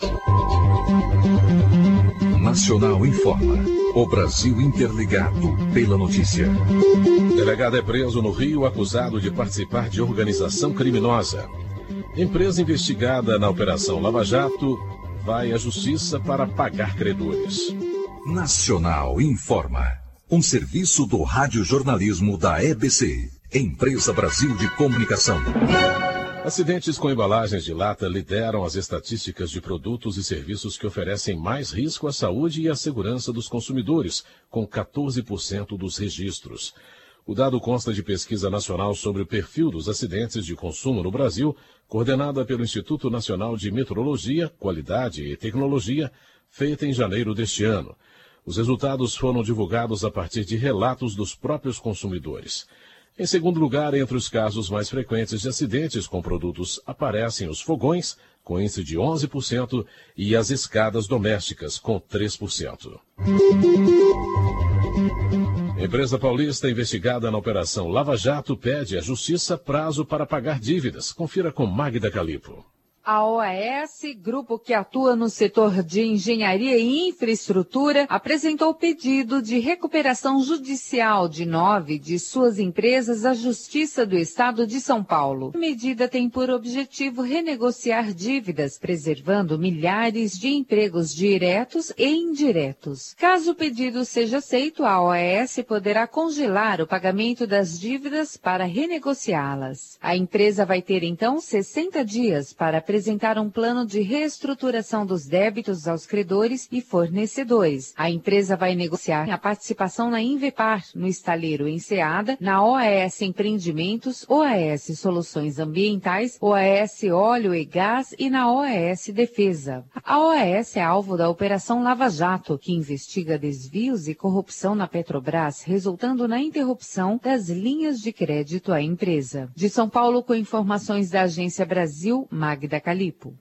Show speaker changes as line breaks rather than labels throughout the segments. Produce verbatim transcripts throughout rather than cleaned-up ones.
Nacional informa. O Brasil interligado pela notícia.
Delegado é preso no Rio acusado de participar de organização criminosa. Empresa investigada na Operação Lava Jato vai à justiça para pagar credores.
Nacional informa. Um serviço do radiojornalismo da E B C, Empresa Brasil de Comunicação.
Acidentes com embalagens de lata lideram as estatísticas de produtos e serviços que oferecem mais risco à saúde e à segurança dos consumidores, com quatorze por cento dos registros. O dado consta de pesquisa nacional sobre o perfil dos acidentes de consumo no Brasil, coordenada pelo Instituto Nacional de Metrologia, Qualidade e Tecnologia, feita em janeiro deste ano. Os resultados foram divulgados a partir de relatos dos próprios consumidores. Em segundo lugar, entre os casos mais frequentes de acidentes com produtos aparecem os fogões, com índice de onze por cento, e as escadas domésticas, com três por cento. Empresa paulista investigada na Operação Lava Jato pede à Justiça prazo para pagar dívidas. Confira com Magda Calipo.
A O A S, grupo que atua no setor de engenharia e infraestrutura, apresentou pedido de recuperação judicial de nove de suas empresas à Justiça do Estado de São Paulo. A medida tem por objetivo renegociar dívidas, preservando milhares de empregos diretos e indiretos. Caso o pedido seja aceito, a O A S poderá congelar o pagamento das dívidas para renegociá-las. A empresa vai ter, então, sessenta dias para apresentar um plano de reestruturação dos débitos aos credores e fornecedores. A empresa vai negociar a participação na Invepar, no estaleiro Enseada, na O A S Empreendimentos, O A S Soluções Ambientais, O A S Óleo e Gás e na O A S Defesa. A O A S é alvo da Operação Lava Jato, que investiga desvios e corrupção na Petrobras, resultando na interrupção das linhas de crédito à empresa. De São Paulo, com informações da Agência Brasil, Magda Calipo.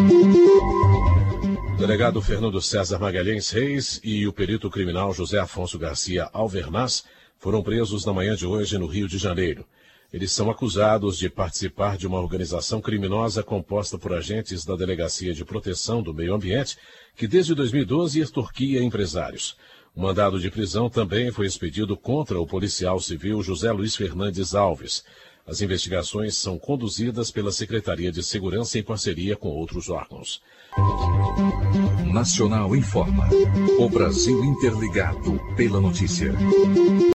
O delegado Fernando César Magalhães Reis e o perito criminal José Afonso Garcia Alvernaz foram presos na manhã de hoje no Rio de Janeiro. Eles são acusados de participar de uma organização criminosa composta por agentes da Delegacia de Proteção do Meio Ambiente, que desde dois mil e doze extorquia empresários. O mandado de prisão também foi expedido contra o policial civil José Luiz Fernandes Alves. As investigações são conduzidas pela Secretaria de Segurança em parceria com outros órgãos.
Nacional informa. O Brasil interligado pela notícia.